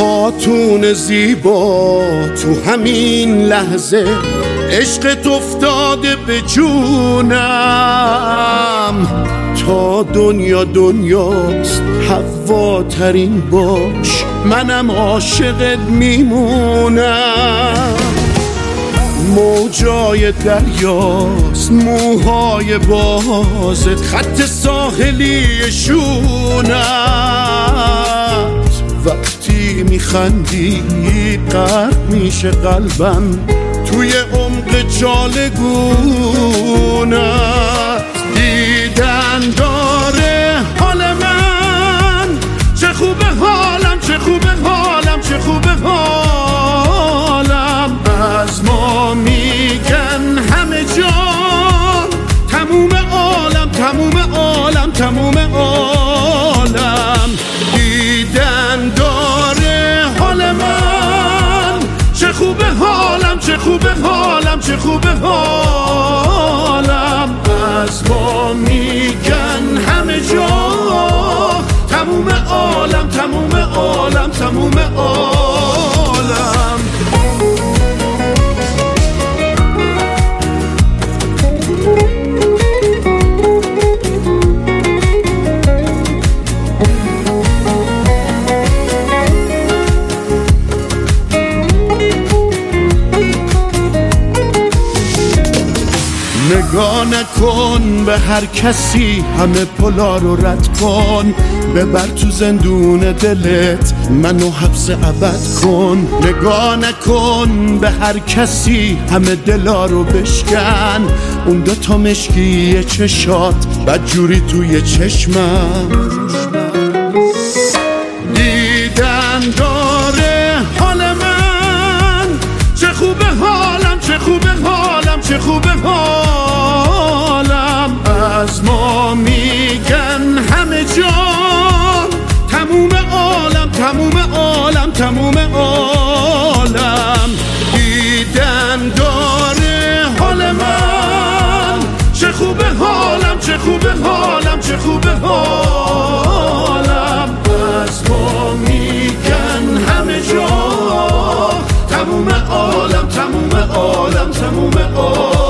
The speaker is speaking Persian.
خاتون زیبا تو همین لحظه عشقت افتاده به جونم، تا دنیا دنیاست حوا ترین باش، منم عاشقت میمونم. موجای دریاست موهای بازت، خط ساحلی شونت، وقتی میخندی غرق میشه قلبم توی عمق جالگونت. دیدن داره حال من، چه خوبه حالم، چه خوبه حالم، چه خوبه حالم. از ما میگن همه جا تموم عالم، تموم عالم، تموم عالم. دیدن داره حال من، چه خوبه حالم، چه خوبه حالم، چه خوبه حالم. از ما میگن همه جا تموم عالم، تموم عالم، تموم عالم. نگاه نکن به هر کسی، همه پلا رو رد کن، ببر تو زندون دلت منو حبس ابد کن. نگاه نکن به هر کسی، همه دلا رو بشکن، اون دوتا مشکی چشات بدجوری توی چشمم. دیدن داره حال من، چه خوبه حالم، چه خوبه حالم، چه خوبه حالم. از ما میگن همه جا تموم عالم، تموم عالم، تموم عالم. دیدن داره حال من، چه خوبه حالم، چه خوبه حالم، چه خوبه حالم. از ما میگن همه جا تموم عالم، تموم عالم، تموم عالم.